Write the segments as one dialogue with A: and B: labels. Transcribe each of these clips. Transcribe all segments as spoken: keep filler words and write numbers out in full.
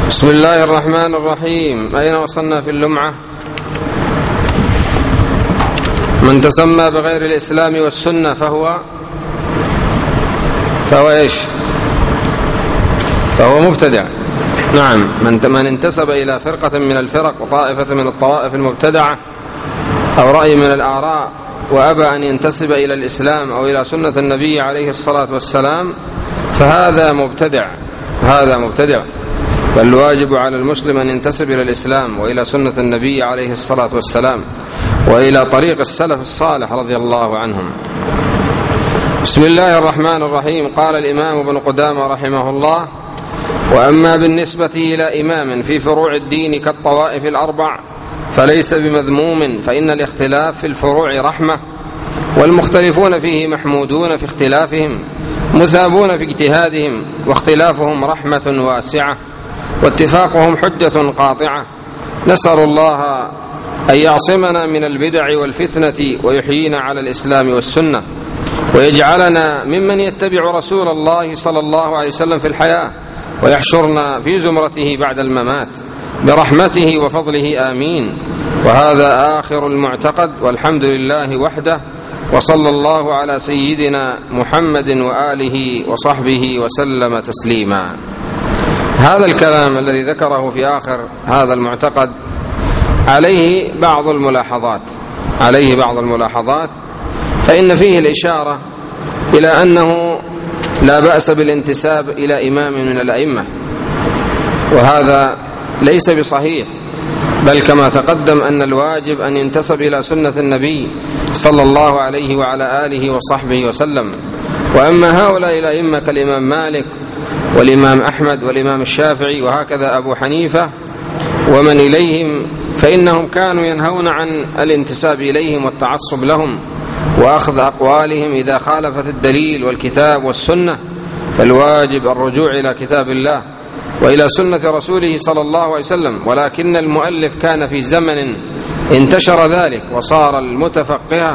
A: بسم الله الرحمن الرحيم. أين وصلنا في اللمعة؟ من تسمى بغير الإسلام والسنة فهو فهو إيش؟ فهو مبتدع. نعم، من من انتسب إلى فرقة من الفرق وطائفة من الطوائف المبتدعة أو رأي من الآراء وأبى أن ينتسب إلى الإسلام أو إلى سنة النبي عليه الصلاة والسلام فهذا مبتدع، هذا مبتدع. فالواجب على المسلم أن ينتسب إلى الإسلام وإلى سنة النبي عليه الصلاة والسلام وإلى طريق السلف الصالح رضي الله عنهم. بسم الله الرحمن الرحيم. قال الإمام ابن قدامة رحمه الله: وأما بالنسبة إلى إمام في فروع الدين كالطوائف الأربع فليس بمذموم، فإن الاختلاف في الفروع رحمة، والمختلفون فيه محمودون في اختلافهم مثابون في اجتهادهم، واختلافهم رحمة واسعة، واتفاقهم حجة قاطعة. نسأل الله أن يعصمنا من البدع والفتنة ويحيينا على الإسلام والسنة، ويجعلنا ممن يتبع رسول الله صلى الله عليه وسلم في الحياة، ويحشرنا في زمرته بعد الممات برحمته وفضله، آمين. وهذا آخر المعتقد، والحمد لله وحده، وصلى الله على سيدنا محمد وآله وصحبه وسلم تسليما. هذا الكلام الذي ذكره في آخر هذا المعتقد عليه بعض الملاحظات عليه بعض الملاحظات فإن فيه الإشارة إلى أنه لا بأس بالانتساب إلى إمام من الأئمة، وهذا ليس بصحيح، بل كما تقدم أن الواجب أن ينتسب إلى سنة النبي صلى الله عليه وعلى آله وصحبه وسلم. وأما هؤلاء الأئمة كالإمام مالك والإمام أحمد والإمام الشافعي وهكذا أبو حنيفة ومن إليهم، فإنهم كانوا ينهون عن الانتساب إليهم والتعصب لهم وأخذ أقوالهم إذا خالفت الدليل والكتاب والسنة، فالواجب الرجوع إلى كتاب الله وإلى سنة رسوله صلى الله عليه وسلم. ولكن المؤلف كان في زمن انتشر ذلك وصار المتفقه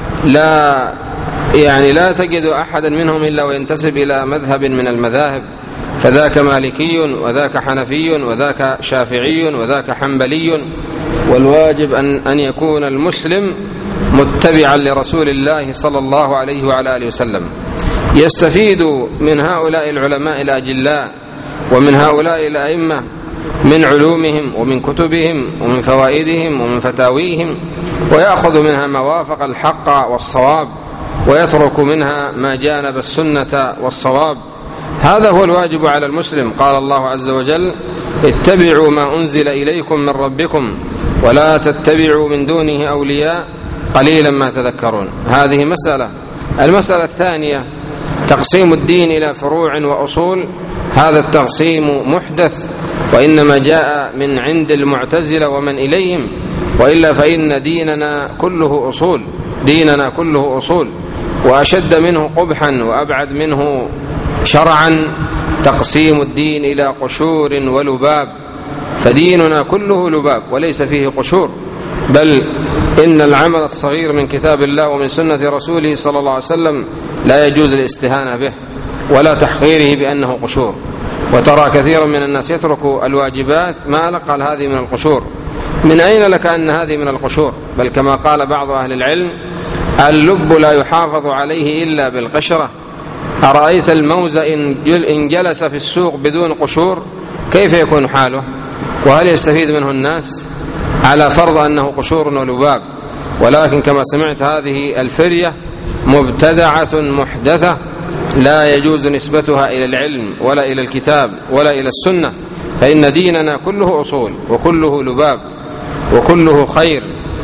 A: لا يعني لا تجد أحدا منهم إلا وينتسب إلى مذهب من المذاهب، فذاك مالكي وذاك حنفي وذاك شافعي وذاك حنبلي. والواجب أن أن يكون المسلم متبعا لرسول الله صلى الله عليه وعلى آله وسلم، يستفيد من هؤلاء العلماء الأجلاء ومن هؤلاء الأئمة من علومهم ومن كتبهم ومن فوائدهم ومن فتاويهم، ويأخذ منها ما وافق الحق والصواب، ويترك منها ما جانب السنة والصواب. هذا هو الواجب على المسلم. قال الله عز وجل: اتبعوا ما أنزل إليكم من ربكم ولا تتبعوا من دونه أولياء قليلا ما تذكرون. هذه مسألة. المسألة الثانية تقسيم الدين إلى فروع وأصول. هذا التقسيم محدث، وإنما جاء من عند المعتزلة ومن إليهم، وإلا فإن ديننا كله أصول ديننا كله أصول وأشد منه قبحا وأبعد منه شرعا تقسيم الدين إلى قشور ولباب، فديننا كله لباب وليس فيه قشور، بل إن العمل الصغير من كتاب الله ومن سنة رسوله صلى الله عليه وسلم لا يجوز الاستهانة به ولا تحقيره بأنه قشور. وترى كثيرا من الناس يترك الواجبات ما لقى هذه من القشور. من أين لك أن هذه من القشور؟ بل كما قال بعض أهل العلم: اللب لا يحافظ عليه إلا بالقشرة. أرأيت الموز إن جلس في السوق بدون قشور كيف يكون حاله؟ وهل يستفيد منه الناس؟ على فرض أنه قشور ولباب. ولكن كما سمعت هذه الفرية مبتدعة محدثة لا يجوز نسبتها إلى العلم ولا إلى الكتاب ولا إلى السنة، فإن ديننا كله أصول وكله لباب وكله خير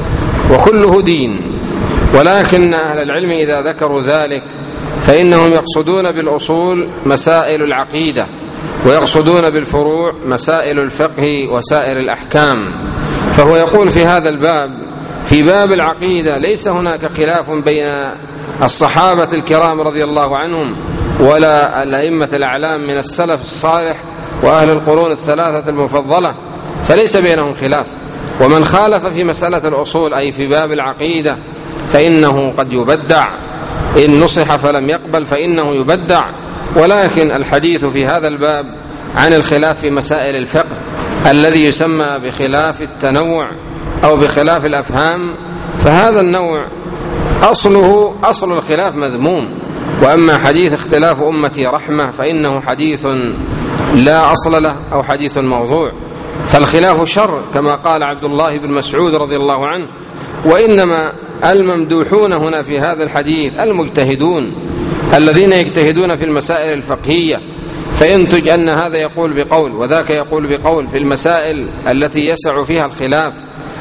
A: وكله دين. ولكن أهل العلم إذا ذكروا ذلك فإنهم يقصدون بالأصول مسائل العقيدة، ويقصدون بالفروع مسائل الفقه وسائر الأحكام. فهو يقول في هذا الباب: في باب العقيدة ليس هناك خلاف بين الصحابة الكرام رضي الله عنهم ولا الأئمة الأعلام من السلف الصالح وأهل القرون الثلاثة المفضلة، فليس بينهم خلاف. ومن خالف في مسألة الأصول أي في باب العقيدة فإنه قد يبدع، إن نصح فلم يقبل فإنه يبدع. ولكن الحديث في هذا الباب عن الخلاف في مسائل الفقه الذي يسمى بخلاف التنوع أو بخلاف الأفهام، فهذا النوع أصله أصل الخلاف مذموم. وأما حديث اختلاف أمتي رحمة فإنه حديث لا أصل له أو حديث موضوع. فالخلاف شر كما قال عبد الله بن مسعود رضي الله عنه، وإنما الممدوحون هنا في هذا الحديث المجتهدون الذين يجتهدون في المسائل الفقهية، فينتج أن هذا يقول بقول وذاك يقول بقول في المسائل التي يسع فيها الخلاف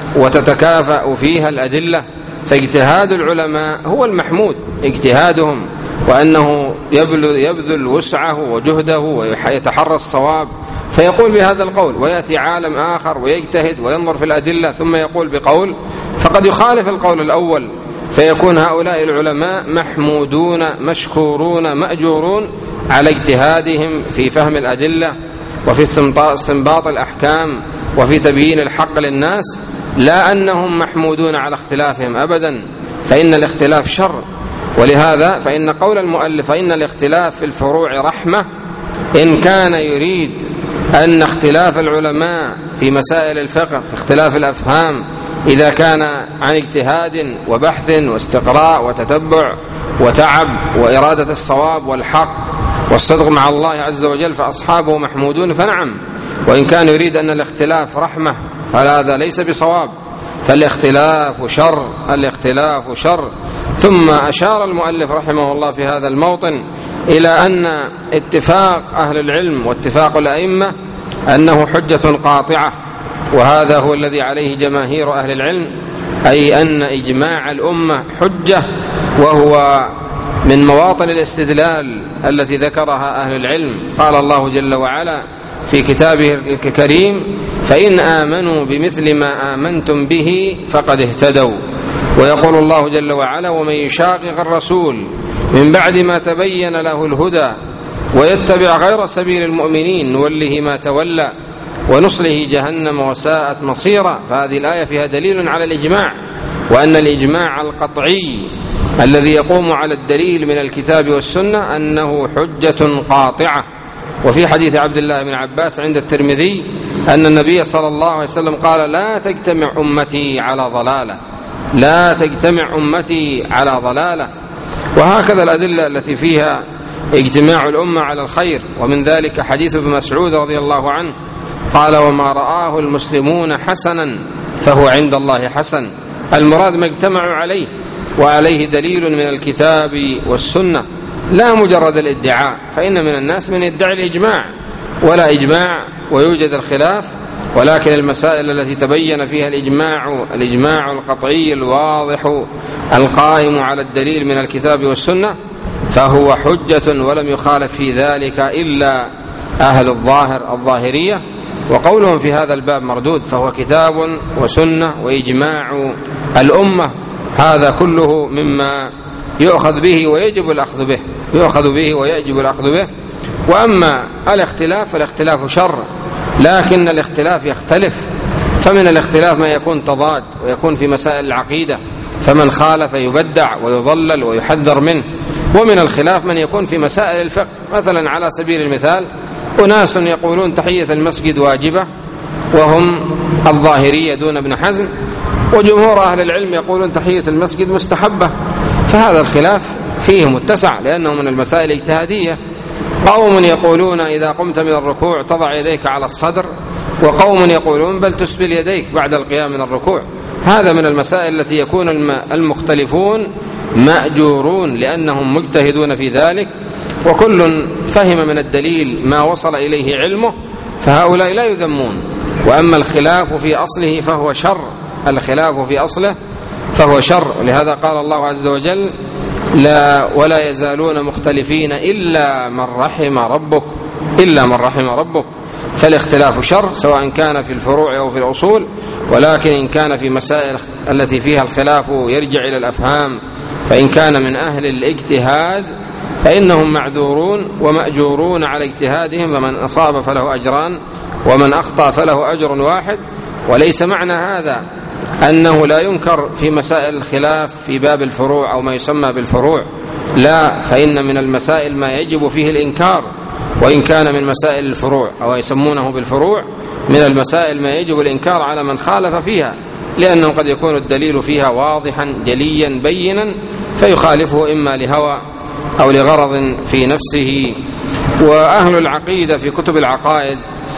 A: وتتكافأ فيها الأدلة. فاجتهاد العلماء هو المحمود، اجتهادهم، وأنه يبذل, يبذل وسعه وجهده ويتحرى الصواب فيقول بهذا القول، ويأتي عالم آخر ويجتهد وينظر في الأدلة ثم يقول بقول فقد يخالف القول الأول، فيكون هؤلاء العلماء محمودون مشكورون مأجورون على اجتهادهم في فهم الأدلة وفي استنباط الأحكام وفي تبيين الحق للناس، لا أنهم محمودون على اختلافهم أبدا، فإن الاختلاف شر. ولهذا فإن قول المؤلف فإن الاختلاف في الفروع رحمة إن كان يريد أن اختلاف العلماء في مسائل الفقه في اختلاف الأفهام إذا كان عن اجتهاد وبحث واستقراء وتتبع وتعب وإرادة الصواب والحق والصدق مع الله عز وجل فأصحابه محمودون، فنعم. وإن كان يريد أن الاختلاف رحمة فهذا ليس بصواب، فالاختلاف شر، الاختلاف شر. ثم أشار المؤلف رحمه الله في هذا الموطن إلى أن اتفاق أهل العلم واتفاق الأئمة أنه حجة قاطعة، وهذا هو الذي عليه جماهير أهل العلم، أي أن إجماع الأمة حجة، وهو من مواطن الاستدلال التي ذكرها أهل العلم. قال الله جل وعلا في كتابه الكريم فإن آمنوا بمثل ما آمنتم به فقد اهتدوا. ويقول الله جل وعلا ومن يشاقق الرسول من بعد ما تبين له الهدى ويتبع غير سبيل المؤمنين نوله ما تولى ونصله جهنم وساءت مصيرا. فهذه الآية فيها دليل على الإجماع، وأن الإجماع القطعي الذي يقوم على الدليل من الكتاب والسنة أنه حجة قاطعة. وفي حديث عبد الله بن عباس عند الترمذي أن النبي صلى الله عليه وسلم قال لا تجتمع أمتي على ضلالة، لا تجتمع أمتي على ضلالة. وهكذا الأدلة التي فيها اجتماع الأمة على الخير، ومن ذلك حديث ابن مسعود رضي الله عنه قال وما رآه المسلمون حسنا فهو عند الله حسن. المراد ما اجتمعوا عليه وعليه دليل من الكتاب والسنة، لا مجرد الادعاء، فإن من الناس من يدعي الإجماع ولا إجماع ويوجد الخلاف، ولكن المسائل التي تبين فيها الإجماع الإجماع القطعي الواضح القائم على الدليل من الكتاب والسنة فهو حجة، ولم يخالف في ذلك إلا أهل الظاهر الظاهرية، وقولهم في هذا الباب مردود، فهو كتاب وسنة وإجماع الأمة، هذا كله مما يؤخذ به ويجب الأخذ به يؤخذ به ويجب الأخذ به. وأما الاختلاف فالاختلاف شر، لكن الاختلاف يختلف، فمن الاختلاف ما يكون تضاد ويكون في مسائل العقيدة فمن خالف يبدع ويضلل ويحذر منه، ومن الخلاف من يكون في مسائل الفقه. مثلا على سبيل المثال أناس يقولون تحية المسجد واجبة وهم الظاهرية دون ابن حزم، وجمهور أهل العلم يقولون تحية المسجد مستحبة، فهذا الخلاف فيه متسع لأنه من المسائل الاجتهادية. قوم يقولون إذا قمت من الركوع تضع يديك على الصدر، وقوم يقولون بل تسبل يديك بعد القيام من الركوع. هذا من المسائل التي يكون المختلفون مأجورون لأنهم مجتهدون في ذلك، وكل فهم من الدليل ما وصل إليه علمه، فهؤلاء لا يذمون. وأما الخلاف في أصله فهو شر، الخلاف في أصله فهو شر. لهذا قال الله عز وجل لا ولا يزالون مختلفين إلا من رحم ربك إلا من رحم ربك. فالاختلاف شر سواء كان في الفروع أو في الأصول، ولكن إن كان في مسائل التي فيها الخلاف يرجع إلى الأفهام، فإن كان من أهل الاجتهاد فإنهم معذورون ومأجورون على اجتهادهم، فمن أصاب فله أجران ومن أخطأ فله أجر واحد. وليس معنى هذا أنه لا ينكر في مسائل الخلاف في باب الفروع أو ما يسمى بالفروع، لا، فإن من المسائل ما يجب فيه الإنكار، وإن كان من مسائل الفروع أو يسمونه بالفروع، من المسائل ما يجب الإنكار على من خالف فيها، لأنه قد يكون الدليل فيها واضحا جليا بينا فيخالفه إما لهوى أو لغرض في نفسه. وأهل العقيدة في كتب العقائد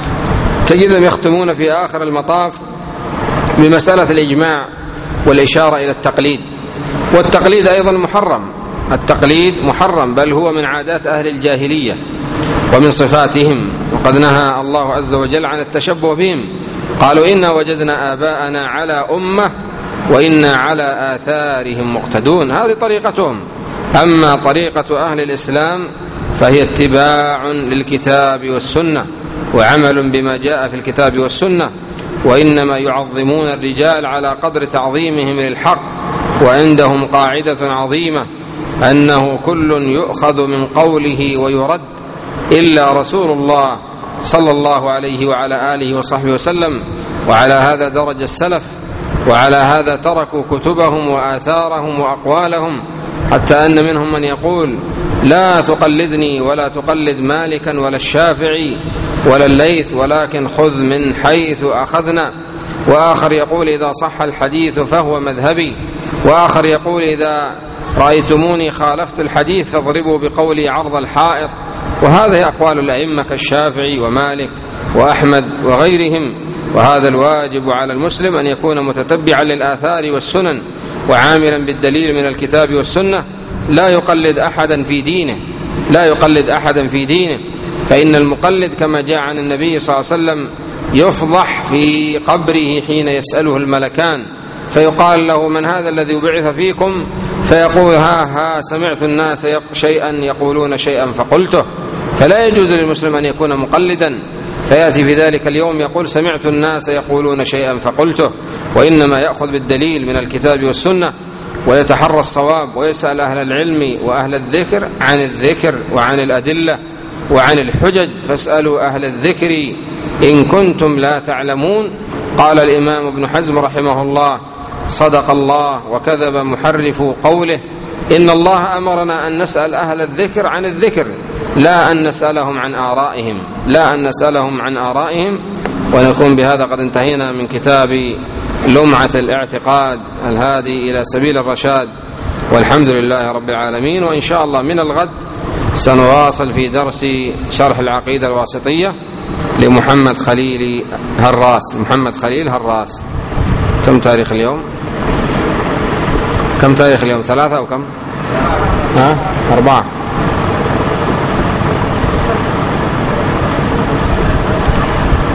A: تجدهم يختمون في آخر المطاف بمسألة الإجماع والإشارة إلى التقليد. والتقليد أيضا محرم، التقليد محرم، بل هو من عادات أهل الجاهلية ومن صفاتهم، وقد نهى الله عز وجل عن التشبه بهم، قالوا إنا وجدنا آباءنا على أمة وإنا على آثارهم مقتدون. هذه طريقتهم. أما طريقة أهل الإسلام فهي اتباع للكتاب والسنة وعمل بما جاء في الكتاب والسنة، وإنما يعظمون الرجال على قدر تعظيمهم للحق. وعندهم قاعدة عظيمة أنه كل يؤخذ من قوله ويرد إلا رسول الله صلى الله عليه وعلى آله وصحبه وسلم. وعلى هذا درج السلف، وعلى هذا تركوا كتبهم وآثارهم وأقوالهم، حتى أن منهم من يقول لا تقلدني ولا تقلد مالكا ولا الشافعي ولا الليث، ولكن خذ من حيث أخذنا. وآخر يقول إذا صح الحديث فهو مذهبي، وآخر يقول إذا رأيتموني خالفت الحديث فاضربوا بقولي عرض الحائط. وهذه أقوال الأئمة كالشافعي ومالك وأحمد وغيرهم. وهذا الواجب على المسلم أن يكون متتبعا للآثار والسنن وعاملا بالدليل من الكتاب والسنة، لا يقلد أحدا في دينه لا يقلد أحدا في دينه فإن المقلد كما جاء عن النبي صلى الله عليه وسلم يفضح في قبره حين يسأله الملكان، فيقال له من هذا الذي بعث فيكم؟ فيقول ها ها سمعت الناس شيئا يقولون شيئا فقلته. فلا يجوز للمسلم أن يكون مقلدا فيأتي في ذلك اليوم يقول سمعت الناس يقولون شيئا فقلته، وإنما يأخذ بالدليل من الكتاب والسنة ويتحرى الصواب ويسأل أهل العلم وأهل الذكر عن الذكر وعن الأدلة وعن الحجج، فاسألوا أهل الذكر إن كنتم لا تعلمون. قال الإمام ابن حزم رحمه الله صدق الله وكذب محرف قوله، إن الله أمرنا أن نسأل أهل الذكر عن الذكر لا أن نسألهم عن آرائهم لا أن نسألهم عن آرائهم. ونكون بهذا قد انتهينا من كتاب لمعة الاعتقاد الهادي إلى سبيل الرشاد، والحمد لله رب العالمين. وإن شاء الله من الغد سنواصل في درس شرح العقيدة الواسطية لمحمد خليل هراس محمد خليل هراس. كم تاريخ اليوم؟ كم تاريخ اليوم؟ ثلاثة أو كم؟ ها؟ أربعة.